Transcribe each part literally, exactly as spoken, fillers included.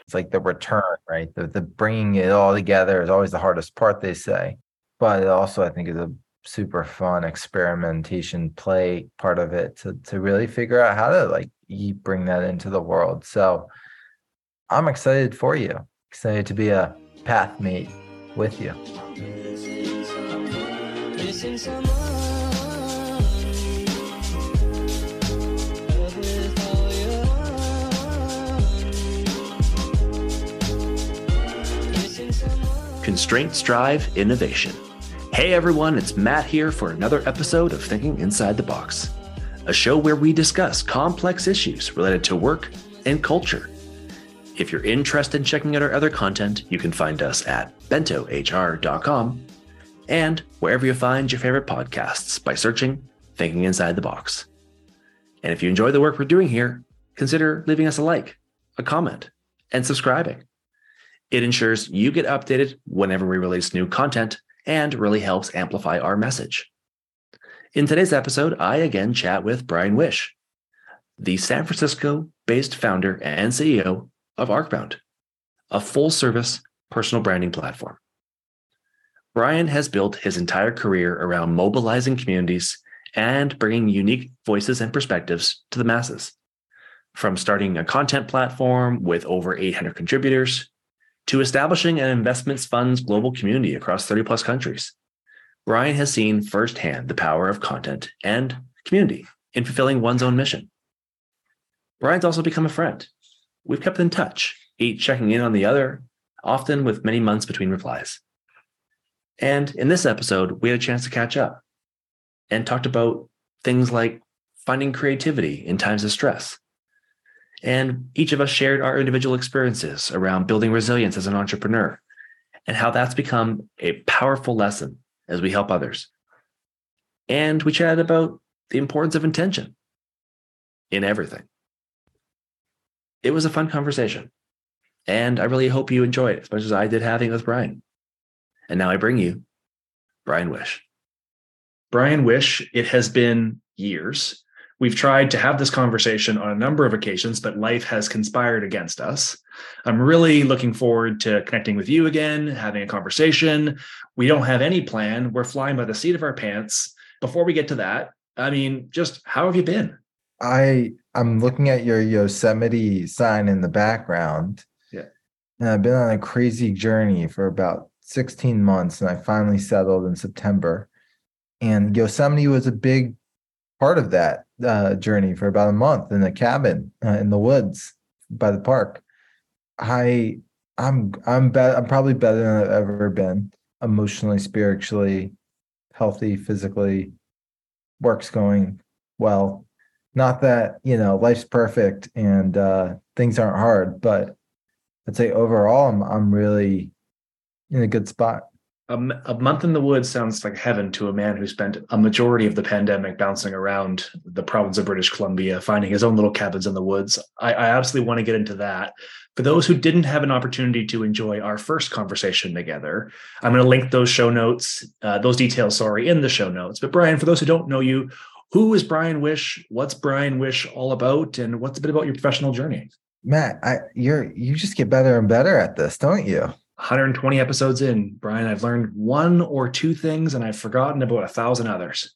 It's like the return, right? The the bringing it all together is always the hardest part, they say. But it also, I think, is a super fun experimentation play part of it to to really figure out how to like you bring that into the world. So I'm excited for you. Excited to be a path mate with you. Constraints drive innovation. Hey everyone, it's Matt here for another episode of Thinking Inside the Box, a show where we discuss complex issues related to work and culture. If you're interested in checking out our other content, you can find us at bento h r dot com and wherever you find your favorite podcasts by searching Thinking Inside the Box. And if you enjoy the work we're doing here, consider leaving us a like, a comment, and subscribing. It ensures you get updated whenever we release new content and really helps amplify our message. In today's episode, I again chat with Brian Wish, the San Francisco-based founder and C E O of Arcbound, a full-service personal branding platform. Brian has built his entire career around mobilizing communities and bringing unique voices and perspectives to the masses. From starting a content platform with over eight hundred contributors to establishing an investments funds global community across thirty plus countries, Brian has seen firsthand the power of content and community in fulfilling one's own mission. Brian's also become a friend. We've kept in touch, each checking in on the other, often with many months between replies. And in this episode, we had a chance to catch up and talked about things like finding creativity in times of stress. And each of us shared our individual experiences around building resilience as an entrepreneur and how that's become a powerful lesson as we help others. And we chatted about the importance of intention in everything. It was a fun conversation, and I really hope you enjoy it as much as I did having it with Brian. And now I bring you Brian Wish. Brian Wish, it has been years. We've tried to have this conversation on a number of occasions, but life has conspired against us. I'm really looking forward to connecting with you again, having a conversation. We don't have any plan. We're flying by the seat of our pants. Before we get to that, I mean, just how have you been? I I'm looking at your Yosemite sign in the background. Yeah. And I've been on a crazy journey for about sixteen months, and I finally settled in September. And Yosemite was a big part of that uh, journey for about a month in a cabin uh, in the woods by the park. I I'm I'm be- I'm probably better than I've ever been, emotionally, spiritually, healthy, physically. Work's going well. Not that, you know, life's perfect and uh, things aren't hard, but I'd say overall, I'm I'm really in a good spot. A, a month in the woods sounds like heaven to a man who spent a majority of the pandemic bouncing around the province of British Columbia, finding his own little cabins in the woods. I, I absolutely want to get into that. For those who didn't have an opportunity to enjoy our first conversation together, I'm going to link those show notes, uh, those details, sorry, in the show notes. But Brian, for those who don't know you, who is Brian Wish? What's Brian Wish all about? And what's a bit about your professional journey? Matt, I you're you just get better and better at this, don't you? one hundred twenty episodes in, Brian, I've learned one or two things and I've forgotten about a thousand others.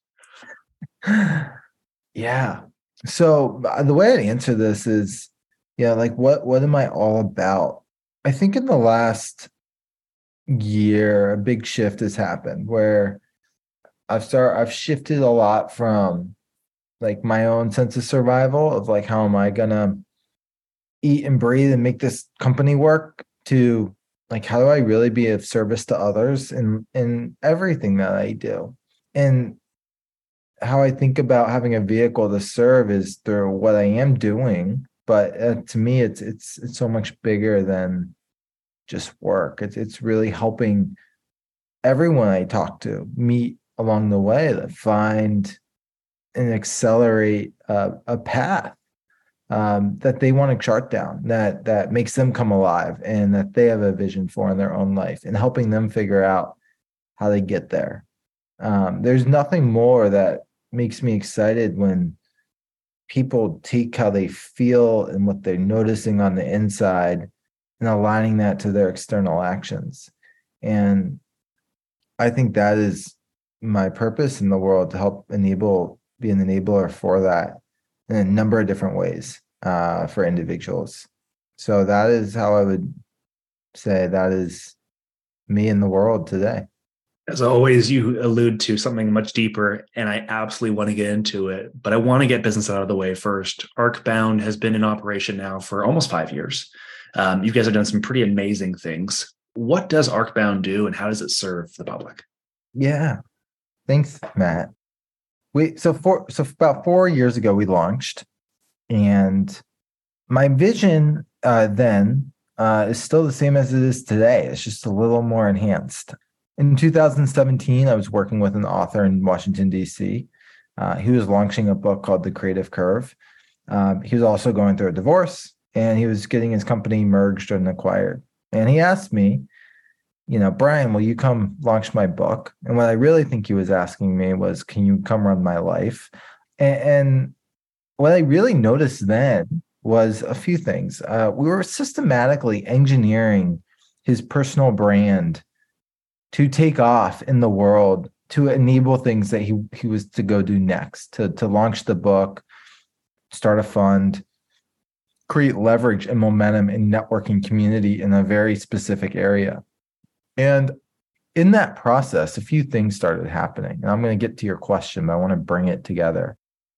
Yeah. So uh, the way I answer this is, yeah, like what what am I all about? I think in the last year, a big shift has happened where I've started I've shifted a lot from like my own sense of survival of like how am I gonna eat and breathe and make this company work to like, how do I really be of service to others in, in everything that I do? And how I think about having a vehicle to serve is through what I am doing. But uh, to me, it's, it's, it's so much bigger than just work. It's, it's really helping everyone I talk to meet along the way to find and accelerate uh, a path Um, that they want to chart down, that that makes them come alive and that they have a vision for in their own life, and helping them figure out how they get there. Um, there's nothing more that makes me excited when people take how they feel and what they're noticing on the inside and aligning that to their external actions. And I think that is my purpose in the world, to help enable, be an enabler for that in a number of different ways uh, for individuals. So that is how I would say that is me in the world today. As always, you allude to something much deeper, and I absolutely want to get into it, but I want to get business out of the way first. Arcbound has been in operation now for almost five years. Um, you guys have done some pretty amazing things. What does Arcbound do, and how does it serve the public? Yeah, thanks, Matt. We so for so about four years ago we launched, and my vision uh, then uh, is still the same as it is today. It's just a little more enhanced. In two thousand seventeen, I was working with an author in Washington, D C. Uh, he was launching a book called The Creative Curve. Um, he was also going through a divorce, and he was getting his company merged and acquired. And he asked me, you know, Brian, will you come launch my book? And what I really think he was asking me was, can you come run my life? And, and what I really noticed then was a few things. Uh, we were systematically engineering his personal brand to take off in the world, to enable things that he, he was to go do next, to, to launch the book, start a fund, create leverage and momentum in networking community in a very specific area. And in that process, a few things started happening. And I'm going to get to your question, but I want to bring it together.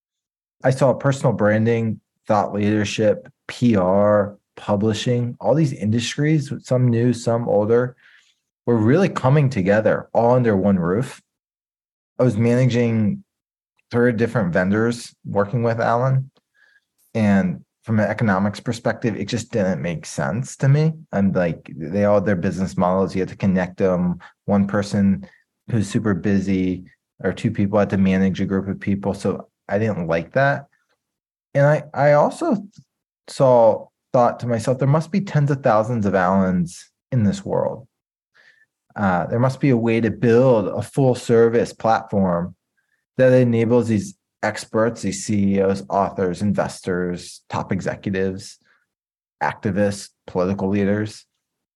I saw personal branding, thought leadership, P R, publishing, all these industries, some new, some older, were really coming together all under one roof. I was managing three different vendors working with Alan. And from an economics perspective, it just didn't make sense to me. I'm like, they all had their business models. You had to connect them. One person who's super busy, or two people had to manage a group of people. So I didn't like that. And I, I also saw, thought to myself, there must be tens of thousands of Allens in this world. Uh, there must be a way to build a full service platform that enables these experts, these C E Os, authors, investors, top executives, activists, political leaders,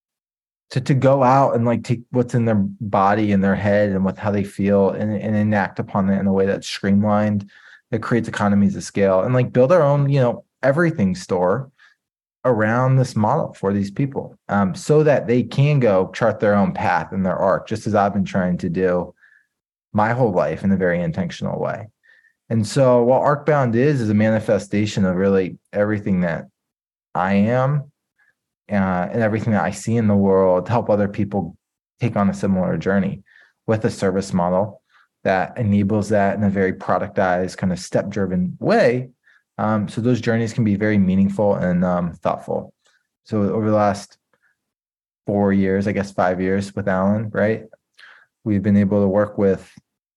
to, to go out and like take what's in their body and their head and what how they feel and, and enact upon it in a way that's streamlined, that creates economies of scale, and like build our own, you know, everything store around this model for these people, um, so that they can go chart their own path and their arc, just as I've been trying to do my whole life in a very intentional way. And so what Arcbound is, is a manifestation of really everything that I am uh, and everything that I see in the world to help other people take on a similar journey with a service model that enables that in a very productized, kind of step-driven way. Um, so those journeys can be very meaningful and um, thoughtful. So over the last four years, I guess five years with Alan, right? We've been able to work with,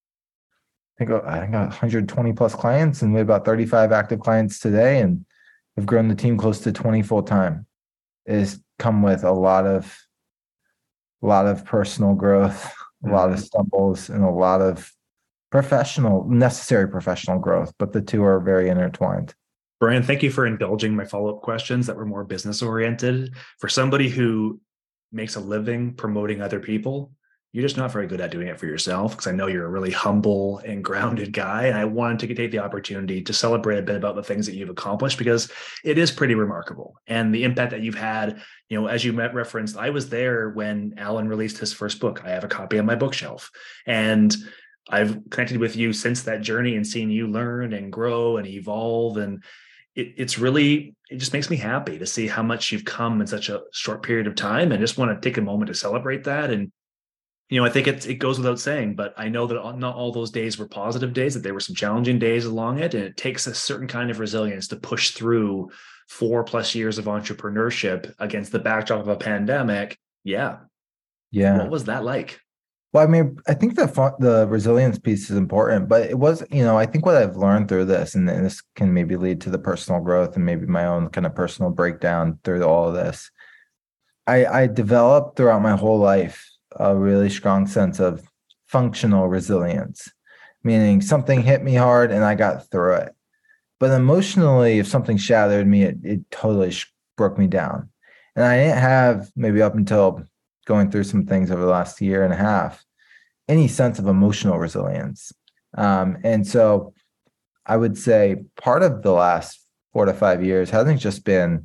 I think, I think one hundred twenty plus clients, and we have about thirty-five active clients today, and we've grown the team close to twenty full time. It's come with a lot of, a lot of personal growth, a mm-hmm. lot of stumbles, and a lot of professional, necessary professional growth, but the two are very intertwined. Brian, thank you for indulging my follow-up questions that were more business oriented. For somebody who makes a living promoting other people, you're just not very good at doing it for yourself, because I know you're a really humble and grounded guy. And I wanted to take the opportunity to celebrate a bit about the things that you've accomplished, because it is pretty remarkable. And the impact that you've had, you know, as you met referenced, I was there when Alan released his first book. I have a copy on my bookshelf, and I've connected with you since that journey and seen you learn and grow and evolve. And it, it's really, it just makes me happy to see how much you've come in such a short period of time, and just want to take a moment to celebrate that. And, you know, I think it, it goes without saying, but I know that not all those days were positive days, that there were some challenging days along it. And it takes a certain kind of resilience to push through four plus years of entrepreneurship against the backdrop of a pandemic. Yeah. Yeah. What was that like? Well, I mean, I think the the resilience piece is important, but it was, you know, I think what I've learned through this, and this can maybe lead to the personal growth and maybe my own kind of personal breakdown through all of this. I, I developed throughout my whole life a really strong sense of functional resilience, meaning something hit me hard and I got through it. But emotionally, if something shattered me, it, it totally sh- broke me down. And I didn't have, maybe up until going through some things over the last year and a half, any sense of emotional resilience. Um, and so I would say part of the last four to five years hasn't just been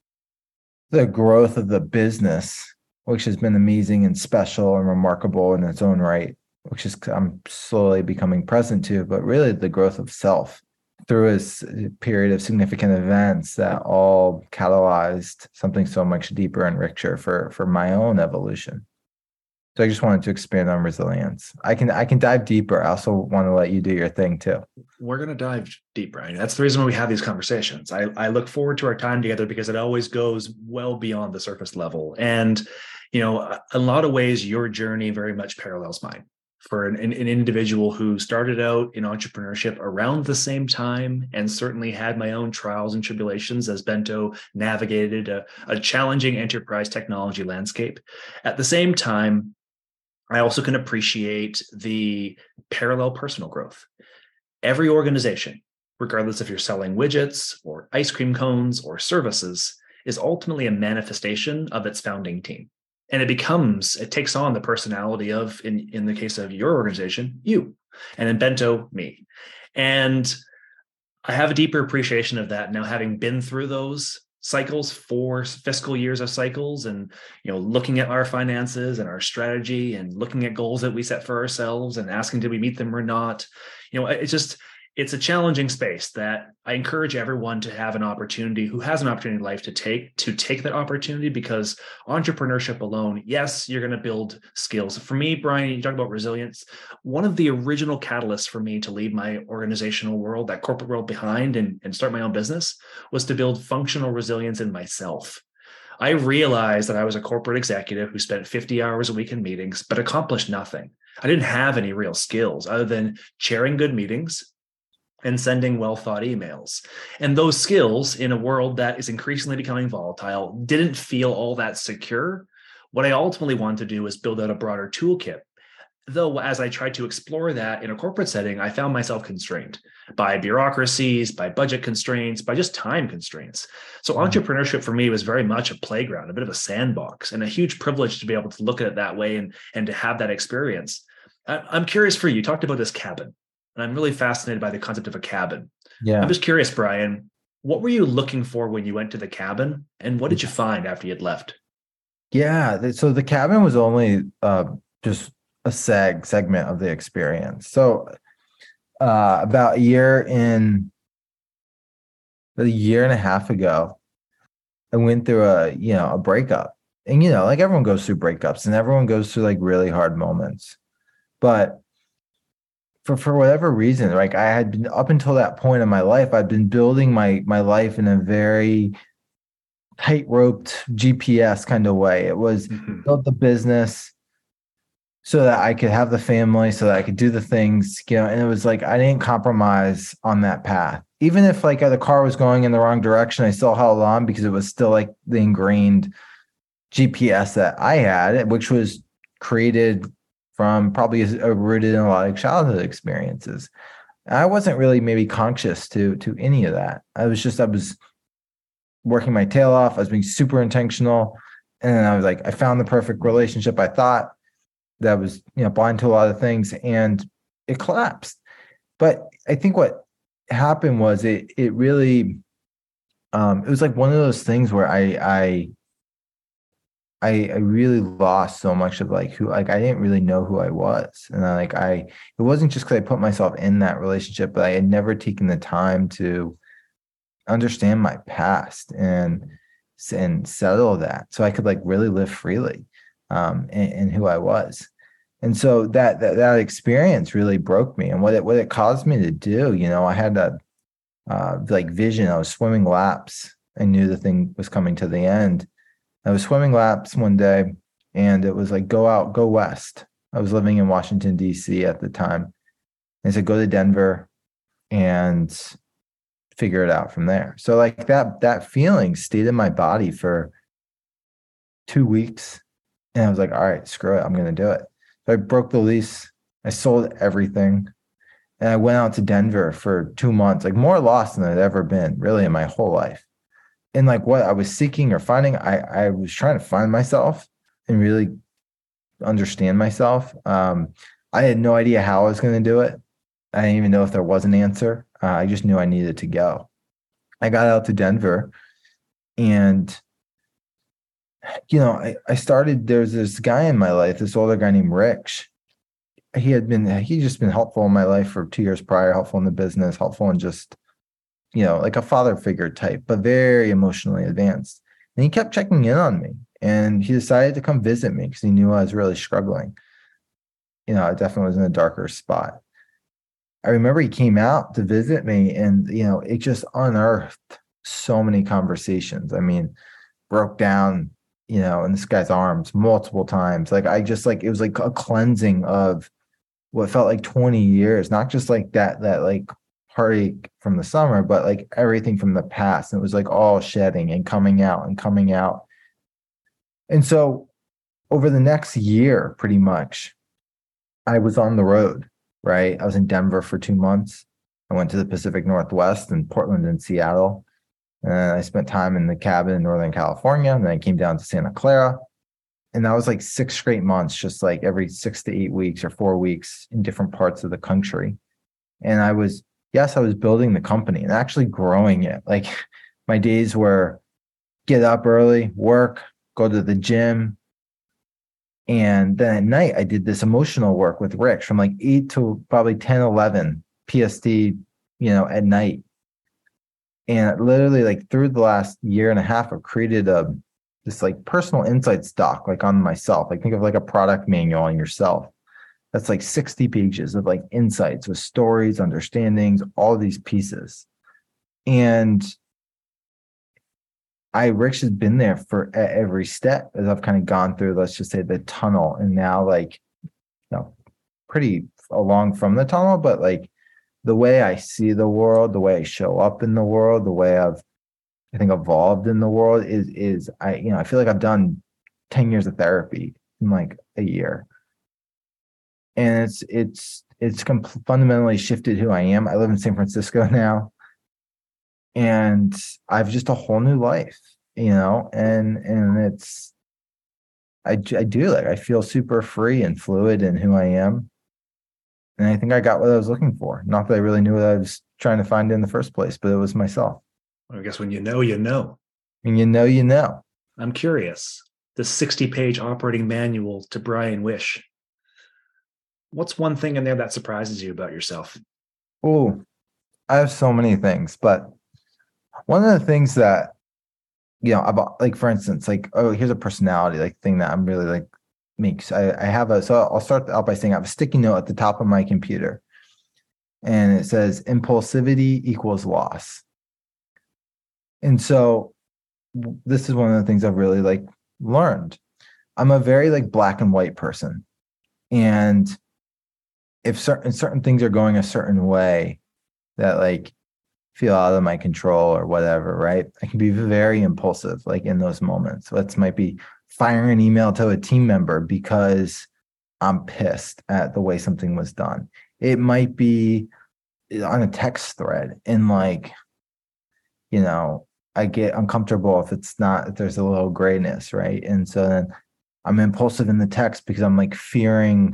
the growth of the business, which has been amazing and special and remarkable in its own right, which is I'm slowly becoming present to, but really the growth of self through a period of significant events that all catalyzed something so much deeper and richer for for my own evolution. So I just wanted to expand on resilience. I can I can dive deeper. I also want to let you do your thing too. We're going to dive deeper. I mean, that's the reason why we have these conversations. I, I look forward to our time together because it always goes well beyond the surface level. And, you know, in a lot of ways, your journey very much parallels mine. For an, an individual who started out in entrepreneurship around the same time and certainly had my own trials and tribulations as Bento navigated a, a challenging enterprise technology landscape. At the same time, I also can appreciate the parallel personal growth. Every organization, regardless if you're selling widgets or ice cream cones or services, is ultimately a manifestation of its founding team. And it becomes, it takes on the personality of, in, in the case of your organization, you, and in Bento, me. And I have a deeper appreciation of that now, having been through those cycles, four fiscal years of cycles, and, you know, looking at our finances and our strategy and looking at goals that we set for ourselves and asking, did we meet them or not? You know, it's just, it's a challenging space that I encourage everyone to have an opportunity, who has an opportunity in life to take, to take that opportunity, because entrepreneurship alone, yes, you're going to build skills. For me, Brian, you talk about resilience. One of the original catalysts for me to leave my organizational world, that corporate world behind, and, and start my own business was to build functional resilience in myself. I realized that I was a corporate executive who spent fifty hours a week in meetings, but accomplished nothing. I didn't have any real skills other than chairing good meetings and sending well-thought emails. And those skills, in a world that is increasingly becoming volatile, didn't feel all that secure. What I ultimately wanted to do was build out a broader toolkit. Though, as I tried to explore that in a corporate setting, I found myself constrained by bureaucracies, by budget constraints, by just time constraints. So mm-hmm. entrepreneurship for me was very much a playground, a bit of a sandbox, and a huge privilege to be able to look at it that way and, and to have that experience. I'm curious for you, you talked about this cabin. And I'm really fascinated by the concept of a cabin. Yeah. I'm just curious, Brian, what were you looking for when you went to the cabin, and what did you find after you had left? Yeah. So the cabin was only uh, just a seg segment of the experience. So uh, about a year in, a year and a half ago, I went through a, you know, a breakup. And, you know, like everyone goes through breakups and everyone goes through like really hard moments. But For, for whatever reason, like I had been up until that point in my life, I'd been building my my life in a very tight-roped G P S kind of way. It was mm-hmm. build the business so that I could have the family, so that I could do the things, you know, and it was like I didn't compromise on that path. Even if like the car was going in the wrong direction, I still held on because it was still like the ingrained G P S that I had, which was created from probably rooted in a lot of childhood experiences. I wasn't really maybe conscious to to any of that. I was just, I was working my tail off. I was being super intentional. And then I was like, I found the perfect relationship. I thought that was, you know, blind to a lot of things, and it collapsed. But I think what happened was it, it really, um, it was like one of those things where I, I, I, I really lost so much of like who, like I didn't really know who I was. And I, like I, it wasn't just because I put myself in that relationship, but I had never taken the time to understand my past and and settle that, so I could like really live freely um, in, in who I was. And so that, that that experience really broke me. And what it what it caused me to do, you know, I had that uh, like vision. I was swimming laps. I knew the thing was coming to the end. I was swimming laps one day, and it was like, go out, go west. I was living in Washington, D C at the time. I said, go to Denver and figure it out from there. So like that, that feeling stayed in my body for two weeks. And I was like, all right, screw it. I'm going to do it. So I broke the lease. I sold everything. And I went out to Denver for two months, like more lost than I'd ever been really in my whole life. in like what I was seeking or finding, I, I was trying to find myself and really understand myself. Um, I had no idea how I was going to do it. I didn't even know if there was an answer. Uh, I just knew I needed to go. I got out to Denver and, you know, I, I started, there's this guy in my life, this older guy named Rich. He had been, he just been helpful in my life for two years prior, helpful in the business, helpful in just, you know, like a father figure type, but very emotionally advanced. And he kept checking in on me and he decided to come visit me because he knew I was really struggling. You know, I definitely was in a darker spot. I remember he came out to visit me and, you know, it just unearthed so many conversations. I mean, broke down, you know, in this guy's arms multiple times. Like I just like, it was like a cleansing of what felt like twenty years, not just like that, that like heartache from the summer, but like everything from the past. And it was like all shedding and coming out and coming out. And so over the next year, pretty much, I was on the road, right? I was in Denver for two months. I went to the Pacific Northwest and Portland and Seattle. And I spent time in the cabin in Northern California. And then I came down to Santa Clara. And that was like six straight months, just like every six to eight weeks or four weeks in different parts of the country. And I was, yes, I was building the company and actually growing it. Like my days were get up early, work, go to the gym. And then at night, I did this emotional work with Rich from like eight to probably ten, eleven P S T, you know, at night. And literally like through the last year and a half, I've created a this like personal insights doc, like on myself. Like think of like a product manual on yourself. That's like sixty pages of like insights with stories, understandings, all these pieces. And I, Rich has been there for at every step as I've kind of gone through, let's just say the tunnel. And now like, you know, pretty along from the tunnel, but like the way I see the world, the way I show up in the world, the way I've, I think, evolved in the world is, is I, you know, I feel like I've done ten years of therapy in like a year. And it's, it's, it's compl- fundamentally shifted who I am. I live in San Francisco now. And I've just a whole new life, you know, and, and it's, I, I do like, I feel super free and fluid in who I am. And I think I got what I was looking for. Not that I really knew what I was trying to find in the first place, but it was myself. I guess when you know, you know. And you know, you know. I'm curious. The sixty page operating manual to Brian Wish. What's one thing in there that surprises you about yourself? Oh, I have so many things, but one of the things that, you know, about like, for instance, like, oh, here's a personality like thing that I'm really like makes, I, I have a, so I'll start out by saying I have a sticky note at the top of my computer and it says impulsivity equals loss. And so this is one of the things I've really like learned. I'm a very like black and white person. And if certain certain things are going a certain way that like feel out of my control or whatever, right? I can be very impulsive, like in those moments. Let's might be firing an email to a team member because I'm pissed at the way something was done. It might be on a text thread and like, you know, I get uncomfortable if it's not, if there's a little grayness, right? And so then I'm impulsive in the text because I'm like fearing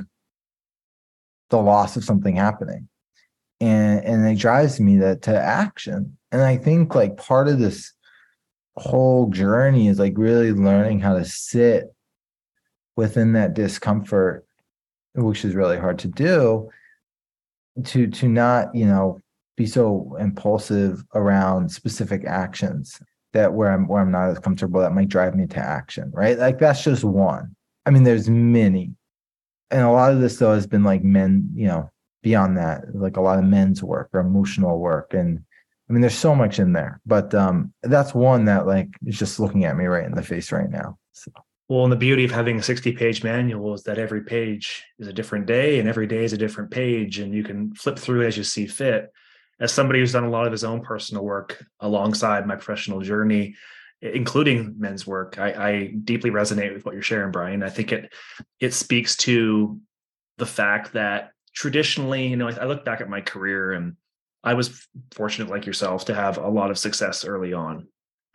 the loss of something happening. And and it drives me to, to action. And I think like part of this whole journey is like really learning how to sit within that discomfort, which is really hard to do, to to not, you know, be so impulsive around specific actions that where I'm where I'm not as comfortable that might drive me to action, right? Like that's just one. I mean, there's many. And a lot of this though has been like men, you know, beyond that, like a lot of men's work or emotional work. And I mean, there's so much in there, but um, that's one that like is just looking at me right in the face right now. So. Well, and the beauty of having a sixty page manual is that every page is a different day and every day is a different page and you can flip through it as you see fit. As somebody who's done a lot of his own personal work alongside my professional journey, including men's work, I, I deeply resonate with what you're sharing, Brian. I think it it speaks to the fact that traditionally, you know, I look back at my career and I was fortunate like yourself to have a lot of success early on.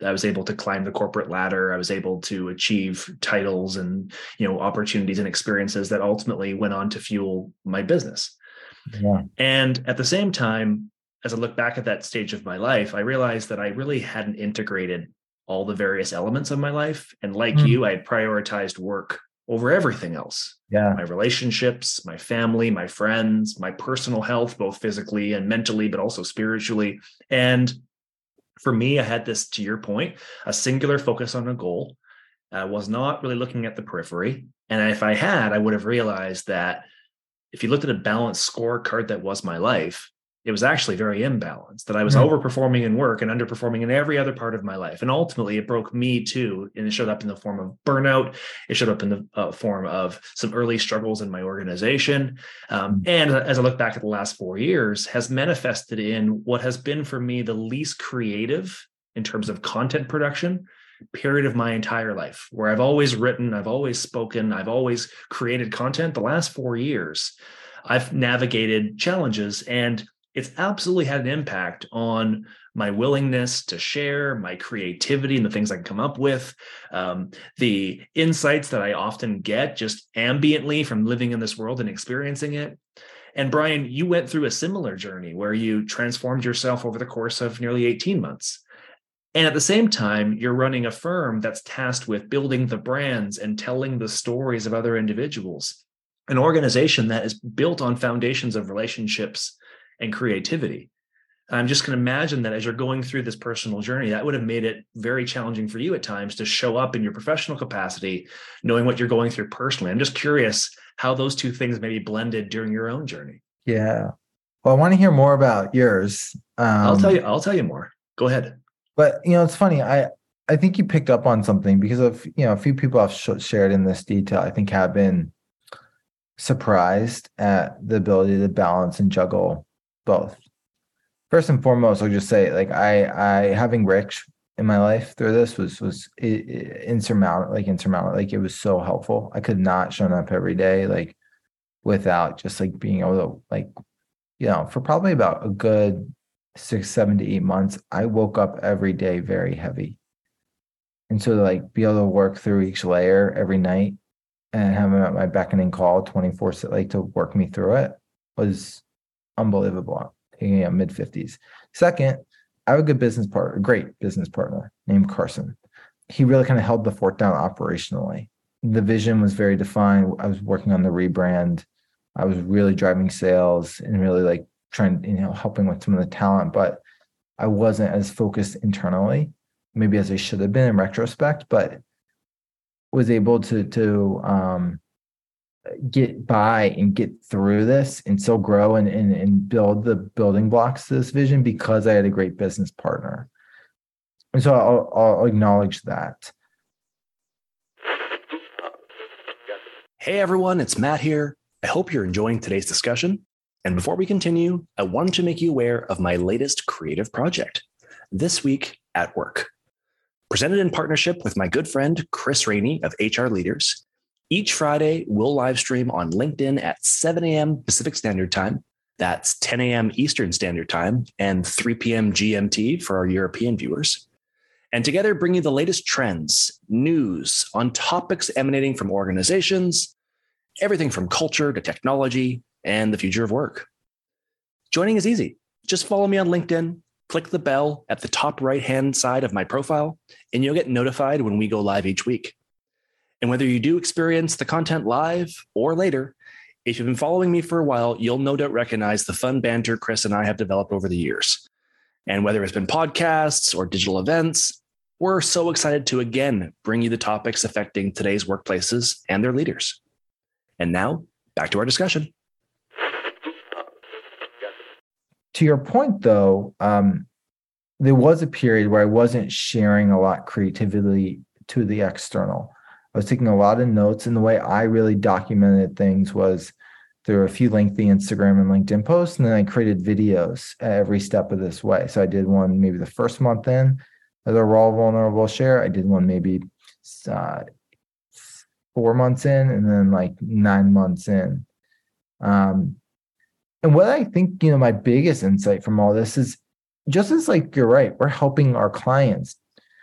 I was able to climb the corporate ladder. I was able to achieve titles and, you know, opportunities and experiences that ultimately went on to fuel my business. Yeah. And at the same time, as I look back at that stage of my life, I realized that I really hadn't integrated all the various elements of my life. And like Mm. you, I had prioritized work over everything else. Yeah. My relationships, my family, my friends, my personal health, both physically and mentally, but also spiritually. And for me, I had this, to your point, a singular focus on a goal. I was not really looking at the periphery. And if I had, I would have realized that if you looked at a balanced scorecard that was my life, it was actually very imbalanced, that I was Mm. overperforming in work and underperforming in every other part of my life. And ultimately, it broke me too. And it showed up in the form of burnout. It showed up in the uh, form of some early struggles in my organization. Um, Mm. and as I look back at the last four years, has manifested in what has been for me the least creative in terms of content production period of my entire life, where I've always written, I've always spoken, I've always created content. The last four years, I've navigated challenges, and it's absolutely had an impact on my willingness to share, my creativity and the things I can come up with, um, the insights that I often get just ambiently from living in this world and experiencing it. And Brian, you went through a similar journey where you transformed yourself over the course of nearly eighteen months. And at the same time, you're running a firm that's tasked with building the brands and telling the stories of other individuals, an organization that is built on foundations of relationships and creativity. I'm just going to imagine that as you're going through this personal journey, that would have made it very challenging for you at times to show up in your professional capacity, knowing what you're going through personally. I'm just curious how those two things maybe blended during your own journey. Yeah. Well, I want to hear more about yours. Um, I'll tell you, I'll tell you more. Go ahead. But, you know, it's funny. I, I think you picked up on something because of, you know, a few people I've sh- shared in this detail, I think have been surprised at the ability to balance and juggle both. First and foremost, I'll just say, like, I, I having Rich in my life through this was, was insurmountable, like insurmountable. Like, it was so helpful. I could not show up every day, like, without just like being able to, like, you know, for probably about a good six, seven to eight months, I woke up every day very heavy. And so to like be able to work through each layer every night and have them at my beckoning call twenty-four, like to work me through it was unbelievable. You know, mid fifties. Second, I have a good business partner, a great business partner named Carson. He really kind of held the fort down operationally. The vision was very defined. I was working on the rebrand. I was really driving sales and really like trying, you know, helping with some of the talent, but I wasn't as focused internally, maybe as I should have been in retrospect, but was able to, to um, get by and get through this and still grow and, and, and build the building blocks to this vision because I had a great business partner. And so I'll, I'll acknowledge that. Hey everyone, it's Matt here. I hope you're enjoying today's discussion. And before we continue, I wanted to make you aware of my latest creative project, This Week at Work. Presented in partnership with my good friend, Chris Rainey of H R Leaders, each Friday we'll live stream on LinkedIn at seven a.m. Pacific Standard Time. That's ten a.m. Eastern Standard Time and three p.m. G M T for our European viewers. And together bring you the latest trends, news on topics emanating from organizations, everything from culture to technology, and the future of work. Joining is easy. Just follow me on LinkedIn, click the bell at the top right-hand side of my profile, and you'll get notified when we go live each week. And whether you do experience the content live or later, if you've been following me for a while, you'll no doubt recognize the fun banter Chris and I have developed over the years. And whether it's been podcasts or digital events, we're so excited to again bring you the topics affecting today's workplaces and their leaders. And now, back to our discussion. To your point, though, um, there was a period where I wasn't sharing a lot creatively to the external. I was taking a lot of notes, and the way I really documented things was through a few lengthy Instagram and LinkedIn posts, and then I created videos at every step of this way. So I did one maybe the first month in as a raw, vulnerable share. I did one maybe uh, four months in, and then like nine months in. Um, and what I think, you know, my biggest insight from all this is just as like, you're right, we're helping our clients.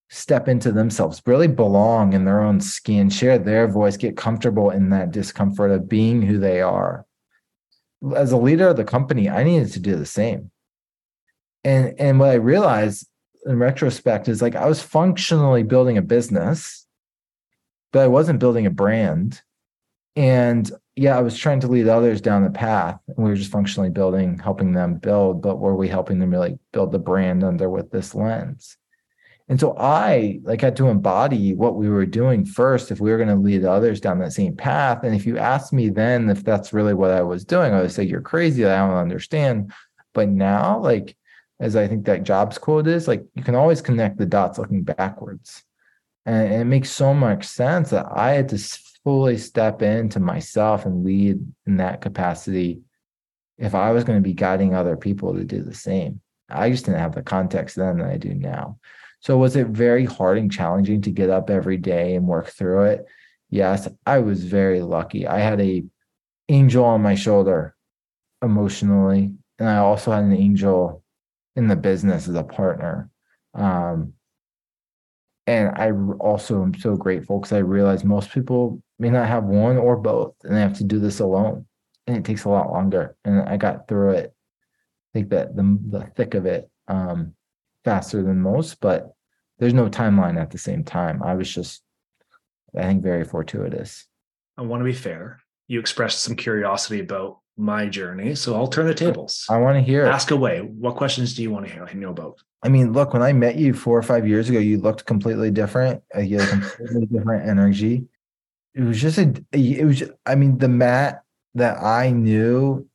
step into themselves, really belong in their own skin, share their voice, get comfortable in that discomfort of being who they are. As a leader of the company, I needed to do the same. And and what I realized in retrospect is like I was functionally building a business, but I wasn't building a brand. And yeah, I was trying to lead others down the path, and we were just functionally building, helping them build, but were we helping them really build the brand under with this lens? And so I like had to embody what we were doing first if we were going to lead others down that same path. And if you asked me then if that's really what I was doing, I would say you're crazy. I don't understand. But now, like, as I think that Jobs quote is, like, you can always connect the dots looking backwards. And, and it makes so much sense that I had to fully step into myself and lead in that capacity if I was going to be guiding other people to do the same. I just didn't have the context then that I do now. So was it very hard and challenging to get up every day and work through it? Yes, I was very lucky. I had a angel on my shoulder emotionally, and I also had an angel in the business as a partner. Um, and I also am so grateful because I realize most people may not have one or both, and they have to do this alone, and it takes a lot longer. And I got through it. I think that the the thick of it um, faster than most, but there's no timeline at the same time. I was just, I think, very fortuitous. I want to be fair. You expressed some curiosity about my journey, so I'll turn the tables. I want to hear it. Ask away. What questions do you want to hear? I know about. I mean, look, when I met you four or five years ago, you looked completely different. You had a completely different energy. It was just a, it was, just, I mean, the Matt that I knew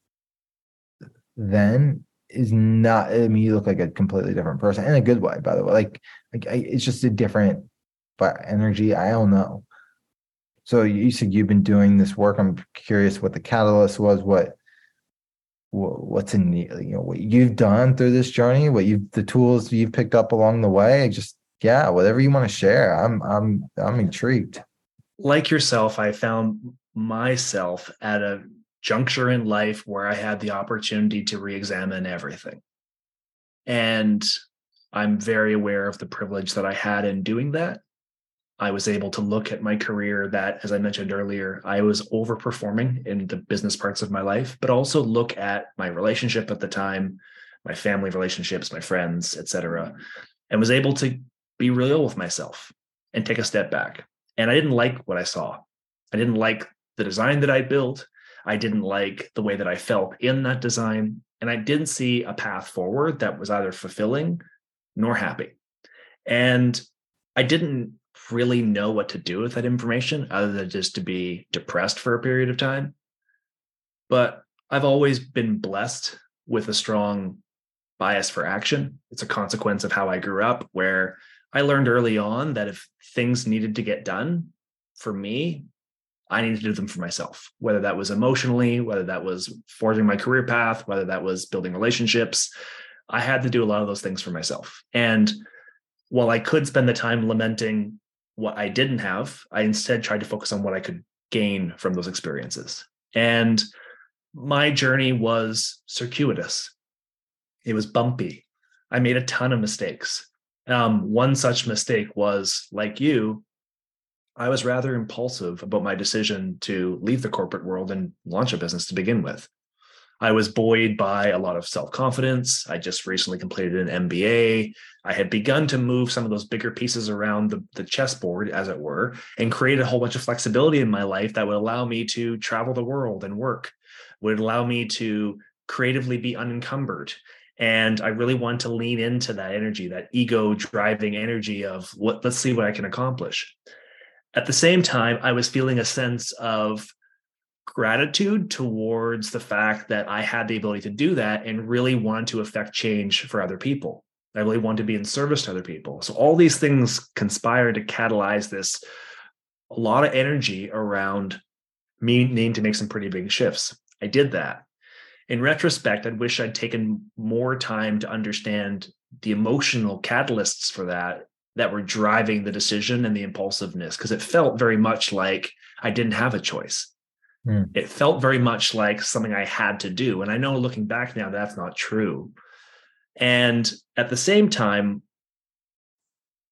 then is not, I mean, you look like a completely different person in a good way, by the way. Like, like I, it's just a different but energy. I don't know. So you said you've been doing this work. I'm curious what the catalyst was, what, what what's in the, you know, what you've done through this journey, what you've, the tools you've picked up along the way. Just, yeah, whatever you want to share. I'm, I'm, I'm intrigued. Like yourself, I found myself at a juncture in life where I had the opportunity to re-examine everything. And I'm very aware of the privilege that I had in doing that. I was able to look at my career that, as I mentioned earlier, I was overperforming in the business parts of my life, but also look at my relationship at the time, my family relationships, my friends, et cetera, and was able to be real with myself and take a step back. And I didn't like what I saw. I didn't like the design that I built. I didn't like the way that I felt in that design. And I didn't see a path forward that was either fulfilling nor happy. And I didn't really know what to do with that information other than just to be depressed for a period of time. But I've always been blessed with a strong bias for action. It's a consequence of how I grew up, where I learned early on that if things needed to get done for me, I needed to do them for myself, whether that was emotionally, whether that was forging my career path, whether that was building relationships. I had to do a lot of those things for myself. And while I could spend the time lamenting what I didn't have, I instead tried to focus on what I could gain from those experiences. And my journey was circuitous. It was bumpy. I made a ton of mistakes. Um, one such mistake was, like you, I was rather impulsive about my decision to leave the corporate world and launch a business to begin with. I was buoyed by a lot of self-confidence. I just recently completed an M B A. I had begun to move some of those bigger pieces around the, the chessboard, as it were, and create a whole bunch of flexibility in my life that would allow me to travel the world and work, would allow me to creatively be unencumbered. And I really wanted to lean into that energy, that ego driving energy of what, let's see what I can accomplish. At the same time, I was feeling a sense of gratitude towards the fact that I had the ability to do that and really wanted to affect change for other people. I really wanted to be in service to other people. So all these things conspired to catalyze this, a lot of energy around me needing to make some pretty big shifts. I did that. In retrospect, I wish I'd taken more time to understand the emotional catalysts for that that were driving the decision and the impulsiveness, because it felt very much like I didn't have a choice. Mm. It felt very much like something I had to do. And I know looking back now, that's not true. And at the same time,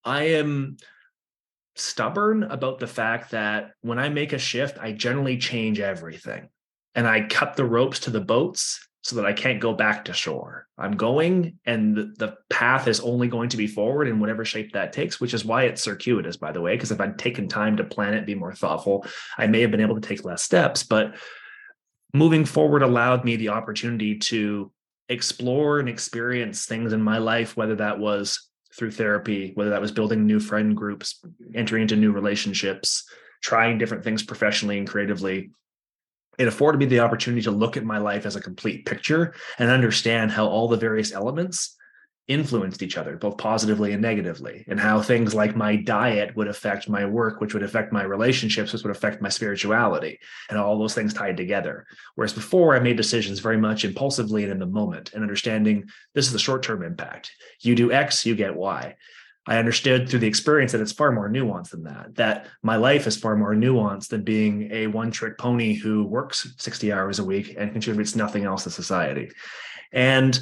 I am stubborn about the fact that when I make a shift, I generally change everything and I cut the ropes to the boats so that I can't go back to shore. I'm going, and the, the path is only going to be forward in whatever shape that takes, which is why it's circuitous, by the way, because if I'd taken time to plan it, be more thoughtful, I may have been able to take less steps. But moving forward allowed me the opportunity to explore and experience things in my life, whether that was through therapy, whether that was building new friend groups, entering into new relationships, trying different things professionally and creatively. It afforded me the opportunity to look at my life as a complete picture and understand how all the various elements influenced each other, both positively and negatively, and how things like my diet would affect my work, which would affect my relationships, which would affect my spirituality, and all those things tied together. Whereas before, I made decisions very much impulsively and in the moment, and understanding this is the short-term impact. You do X, you get Y. I understood through the experience that it's far more nuanced than that, that my life is far more nuanced than being a one-trick pony who works sixty hours a week and contributes nothing else to society. And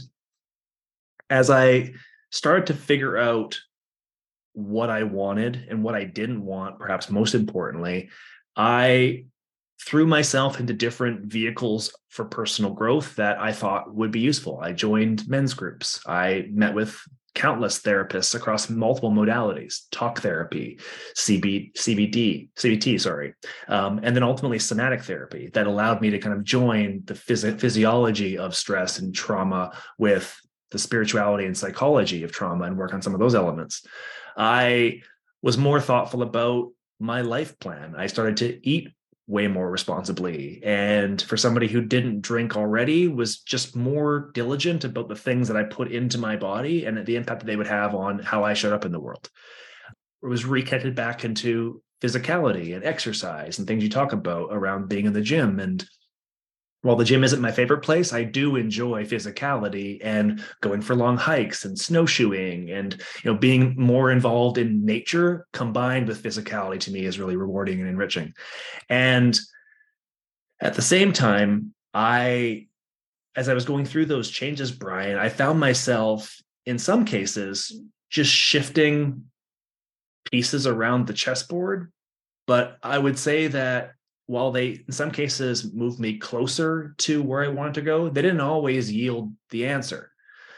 as I started to figure out what I wanted and what I didn't want, perhaps most importantly, I threw myself into different vehicles for personal growth that I thought would be useful. I joined men's groups. I met with countless therapists across multiple modalities, talk therapy, C B, C B D, C B T, sorry, um, and then ultimately somatic therapy that allowed me to kind of join the phys- physiology of stress and trauma with the spirituality and psychology of trauma and work on some of those elements. I was more thoughtful about my life plan. I started to eat way more responsibly. And for somebody who didn't drink already, was just more diligent about the things that I put into my body and the impact that they would have on how I showed up in the world. It was reconnected back into physicality and exercise and things you talk about around being in the gym. And while the gym isn't my favorite place, I do enjoy physicality and going for long hikes and snowshoeing, and you know, being more involved in nature combined with physicality to me is really rewarding and enriching. And at the same time, I, as I was going through those changes, Brian, I found myself in some cases just shifting pieces around the chessboard. But I would say that while they, in some cases, moved me closer to where I wanted to go, they didn't always yield the answer.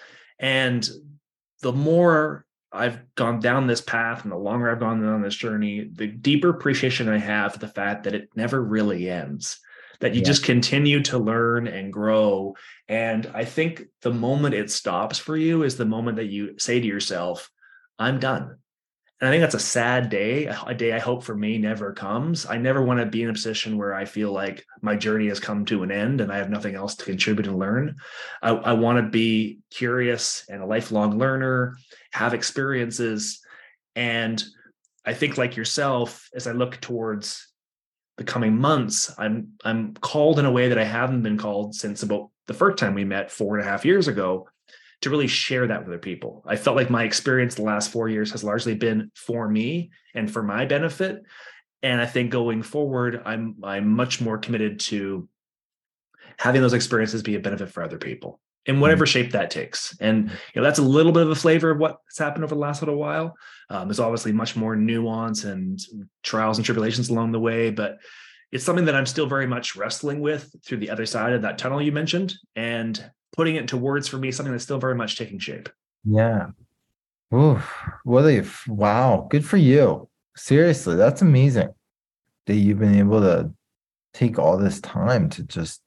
And the more I've gone down this path and the longer I've gone on this journey, the deeper appreciation I have for the fact that it never really ends, that you yeah. just continue to learn and grow. And I think the moment it stops for you is the moment that you say to yourself, I'm done. And I think that's a sad day, a day I hope for me never comes. I never want to be in a position where I feel like my journey has come to an end and I have nothing else to contribute and learn. I, I want to be curious and a lifelong learner, have experiences. And I think, like yourself, as I look towards the coming months, I'm I'm called in a way that I haven't been called since about the first time we met four and a half years ago, to really share that with other people. I felt like my experience the last four years has largely been for me and for my benefit. And I think going forward, I'm I'm much more committed to having those experiences be a benefit for other people in whatever mm-hmm. shape that takes. And you know, that's a little bit of a flavor of what's happened over the last little while. Um, there's obviously much more nuance and trials and tribulations along the way, but it's something that I'm still very much wrestling with through the other side of that tunnel you mentioned, and putting it into words for me is something that's still very much taking shape. Yeah. Ooh, what a wow. Good for you. Seriously, that's amazing that you've been able to take all this time to just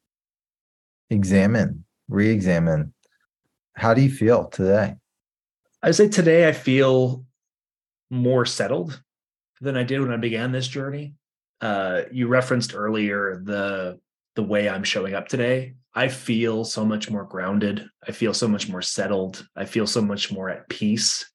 examine, re-examine. How do you feel today? I'd say today I feel more settled than I did when I began this journey. Uh, you referenced earlier the the way I'm showing up today. I feel so much more grounded. I feel so much more settled. I feel so much more at peace.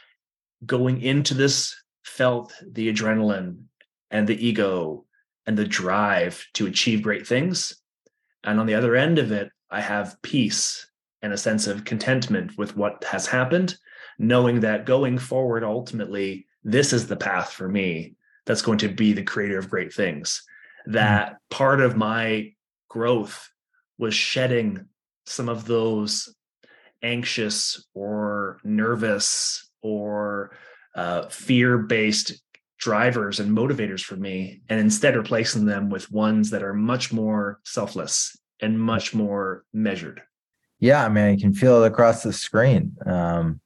Going into this, felt the adrenaline and the ego and the drive to achieve great things. And on the other end of it, I have peace and a sense of contentment with what has happened, knowing that going forward, ultimately, this is the path for me that's going to be the creator of great things. That mm. part of my growth was shedding some of those anxious or nervous or uh, fear-based drivers and motivators for me, and instead replacing them with ones that are much more selfless and much more measured. Yeah, I mean, I can feel it across the screen. Um,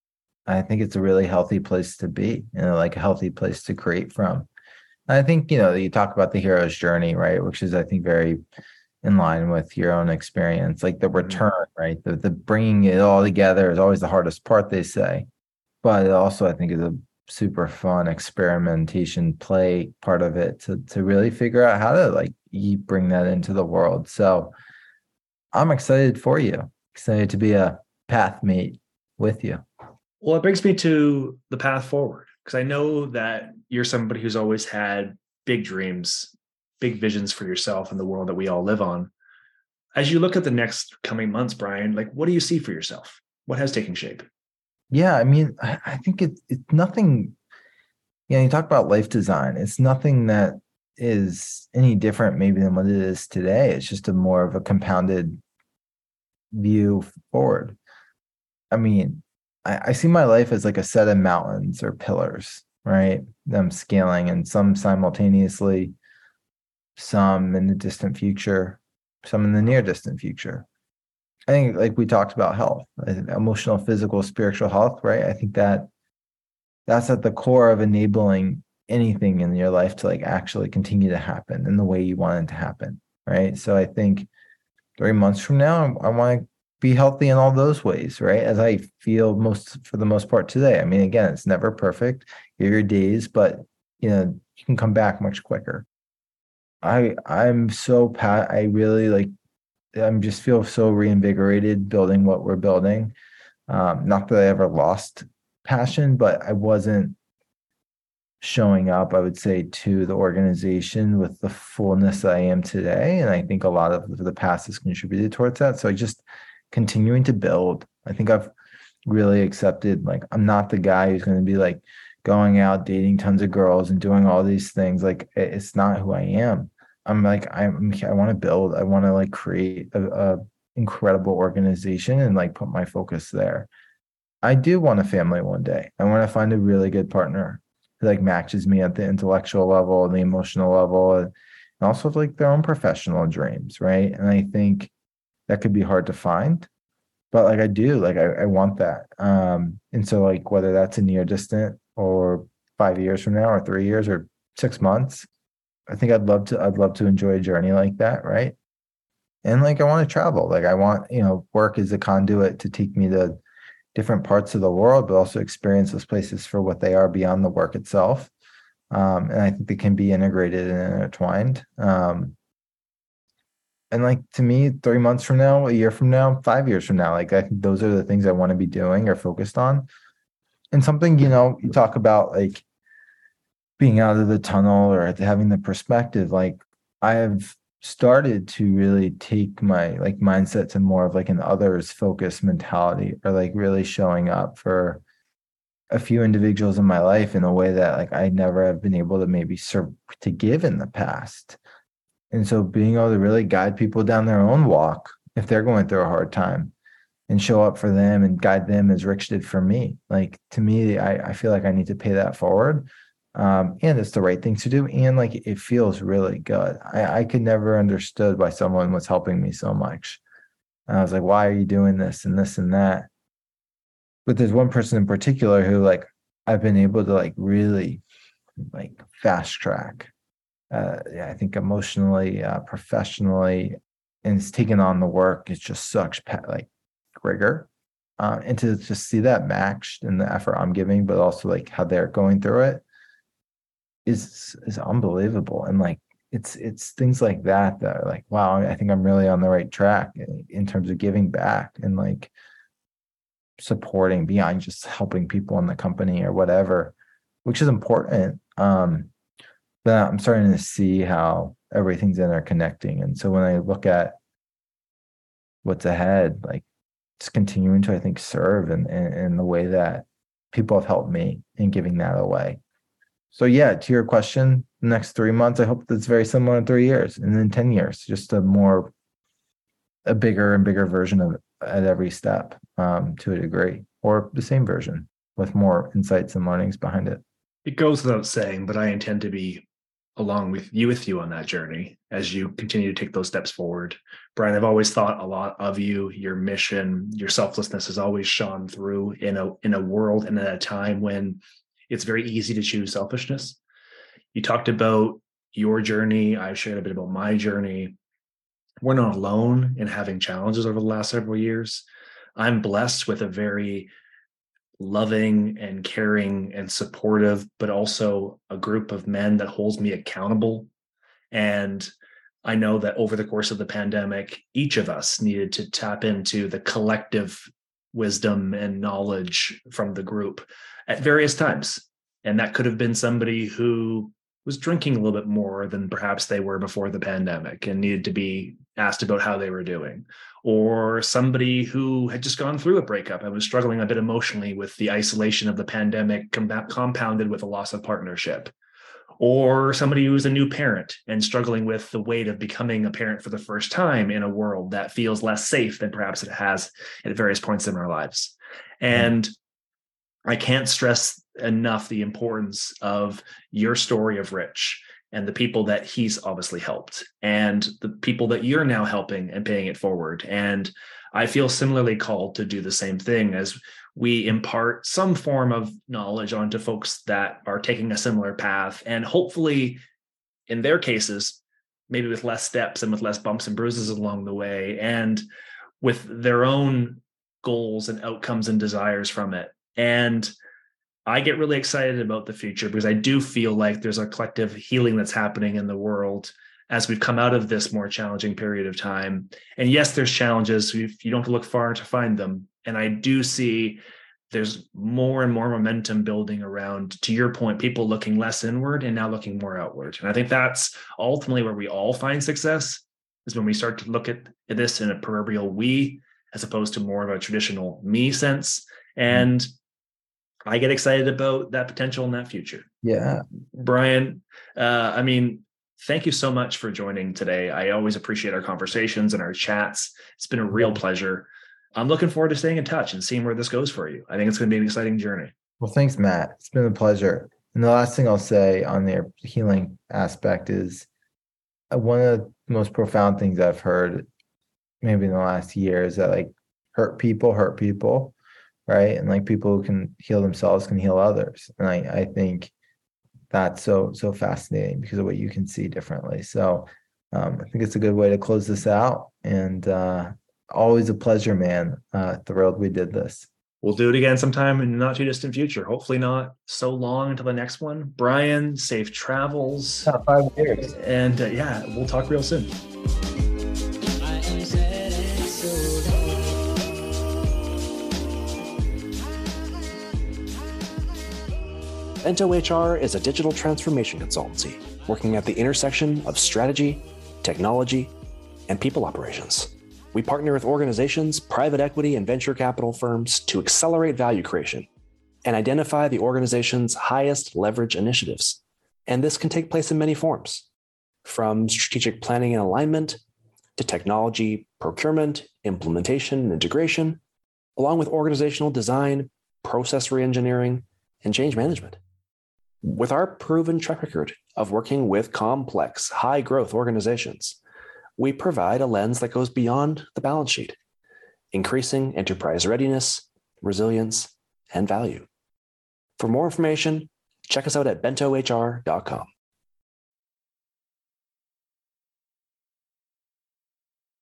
I think it's a really healthy place to be, you know, like a healthy place to create from. I think, you know, you talk about the hero's journey, right? Which is, I think, very in line with your own experience, like the return, right? The, the bringing it all together is always the hardest part, they say. But it also, I think, is a super fun experimentation play part of it to, to really figure out how to like you bring that into the world. So I'm excited for you, excited to be a path mate with you. Well, it brings me to the path forward, because I know that you're somebody who's always had big dreams, big visions for yourself and the world that we all live on. As you look at the next coming months, Brian, like, what do you see for yourself? What has taken shape? Yeah, I mean, I, I think it, it's nothing, you know, you talk about life design. It's nothing that is any different maybe than what it is today. It's just a more of a compounded view forward. I mean, I, I see my life as like a set of mountains or pillars, right? Them scaling, and some simultaneously, some in the distant future, some in the near distant future. I think, like we talked about health, emotional, physical, spiritual health, right? I think that that's at the core of enabling anything in your life to like actually continue to happen in the way you want it to happen, right? So I think three months from now, I want to be healthy in all those ways, right? As I feel most, for the most part today. I mean, again, it's never perfect. You have your days, but you know, you can come back much quicker. I I'm so pat. I really like. I'm just feel so reinvigorated building what we're building. Um, not that I ever lost passion, but I wasn't showing up, I would say, to the organization with the fullness that I am today. And I think a lot of the past has contributed towards that. So I just continuing to build. I think I've really accepted, like, I'm not the guy who's going to be like going out, dating tons of girls and doing all these things. Like, it's not who I am. I'm like, I'm, I want to build, I want to like create a, a incredible organization and like put my focus there. I do want a family one day. I want to find a really good partner who like matches me at the intellectual level and the emotional level, and also like their own professional dreams, right? And I think that could be hard to find, but like I do, like I, I want that. Um, and so like whether that's a near distant or five years from now or three years or six months, I think I'd love to, I'd love to enjoy a journey like that, right? And like I want to travel. Like I want, you know, work is a conduit to take me to different parts of the world, but also experience those places for what they are beyond the work itself. Um, and I think they can be integrated and intertwined. Um, and like to me, three months from now, a year from now, five years from now, like I think those are the things I want to be doing or focused on. And something, you know, you talk about like being out of the tunnel or having the perspective, like I have started to really take my like mindset to more of like an others focused mentality, or like really showing up for a few individuals in my life in a way that like I never have been able to maybe serve to give in the past. And so being able to really guide people down their own walk if they're going through a hard time and show up for them and guide them as Rich did for me. Like to me, I, I feel like I need to pay that forward. Um, and it's the right thing to do. And like, it feels really good. I, I could never understood why someone was helping me so much. And I was like, why are you doing this and this and that? But there's one person in particular who like, I've been able to like really like fast track. Uh, yeah, I think emotionally, uh, professionally, and it's taken on the work. It's just such like rigor. Uh, and to just see that matched in the effort I'm giving, but also like how they're going through it, is is unbelievable. And like it's it's things like that that are like, wow, I think I'm really on the right track in, in terms of giving back and like supporting beyond just helping people in the company or whatever, which is important. Um, but I'm starting to see how everything's interconnecting. And so when I look at what's ahead, like just continuing to, I think, serve in, in, in the way that people have helped me in giving that away. So yeah, to your question, the next three months, I hope that's very similar in three years and then ten years, just a more, a bigger and bigger version of it at every step, um, to a degree, or the same version, with more insights and learnings behind it. It goes without saying, but I intend to be along with you with you on that journey as you continue to take those steps forward. Brian, I've always thought a lot of you, your mission, your selflessness has always shone through in a in a world and at a time when it's very easy to choose selfishness. You talked about your journey. I've shared a bit about my journey. We're not alone in having challenges over the last several years. I'm blessed with a very loving and caring and supportive, but also a group of men that holds me accountable. And I know that over the course of the pandemic, each of us needed to tap into the collective wisdom and knowledge from the group at various times. And that could have been somebody who was drinking a little bit more than perhaps they were before the pandemic and needed to be asked about how they were doing, or somebody who had just gone through a breakup and was struggling a bit emotionally with the isolation of the pandemic com- compounded with a loss of partnership, or somebody who is a new parent and struggling with the weight of becoming a parent for the first time in a world that feels less safe than perhaps it has at various points in our lives. And mm. I can't stress enough the importance of your story of Rich and the people that he's obviously helped and the people that you're now helping and paying it forward. And I feel similarly called to do the same thing as we impart some form of knowledge onto folks that are taking a similar path. And hopefully in their cases, maybe with less steps and with less bumps and bruises along the way, and with their own goals and outcomes and desires from it. And I get really excited about the future because I do feel like there's a collective healing that's happening in the world as we've come out of this more challenging period of time. And yes, there's challenges. You don't have to look far to find them. And I do see there's more and more momentum building around, to your point, people looking less inward and now looking more outward. And I think that's ultimately where we all find success, is when we start to look at this in a proverbial we, as opposed to more of a traditional me sense. And mm-hmm. I get excited about that potential in that future. Yeah. Brian, uh, I mean, thank you so much for joining today. I always appreciate our conversations and our chats. It's been a real pleasure. I'm looking forward to staying in touch and seeing where this goes for you. I think it's going to be an exciting journey. Well, thanks, Matt. It's been a pleasure. And the last thing I'll say on the healing aspect is uh, one of the most profound things I've heard maybe in the last year is that like hurt people hurt people. Right. And like people who can heal themselves can heal others. And I, I think that's so, so fascinating because of what you can see differently. So um, I think it's a good way to close this out. And uh, always a pleasure, man. Uh, thrilled we did this. We'll do it again sometime in the not too distant future. Hopefully not so long until the next one. Brian, safe travels. Yeah, five years. And uh, yeah, we'll talk real soon. Bento H R is a digital transformation consultancy working at the intersection of strategy, technology, and people operations. We partner with organizations, private equity, and venture capital firms to accelerate value creation and identify the organization's highest leverage initiatives. And this can take place in many forms, from strategic planning and alignment to technology, procurement, implementation, and integration, along with organizational design, process reengineering, and change management. With our proven track record of working with complex, high-growth organizations, we provide a lens that goes beyond the balance sheet, increasing enterprise readiness, resilience, and value. For more information, check us out at bento h r dot com.